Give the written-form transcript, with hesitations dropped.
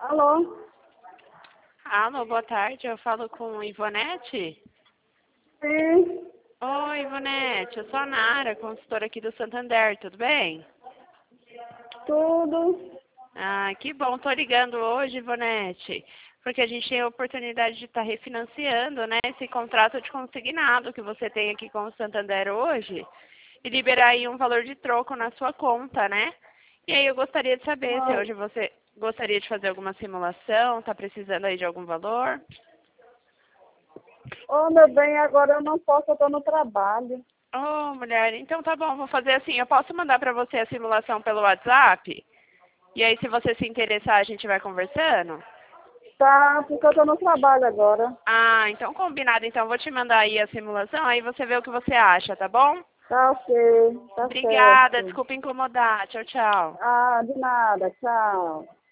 Alô? Alô, boa tarde. Eu falo com Ivonete? Sim, Oi, Ivonete. Eu sou a Nara, consultora aqui do Santander. Tudo bem? tudo. Ah, que bom. Tô ligando hoje, Ivonete, porque a gente tem a oportunidade de estar refinanciando, né, esse contrato de consignado que você tem aqui com o Santander hoje e liberar aí um valor de troco na sua conta, né? E aí eu gostaria de saber se Ai, hoje você gostaria de fazer alguma simulação, tá precisando aí de algum valor? ô, meu bem, agora eu não posso, eu tô no trabalho. Oh, mulher, então tá bom, vou fazer assim, eu posso mandar pra você a simulação pelo WhatsApp? E aí, se você se interessar, a gente vai conversando? Tá, porque eu tô no trabalho agora. Ah, então combinado. Então, vou te mandar aí a simulação, aí você vê o que você acha, tá bom? Tá ok, tá Obrigada, certo. desculpa incomodar. Tchau, tchau. Ah, de nada, tchau.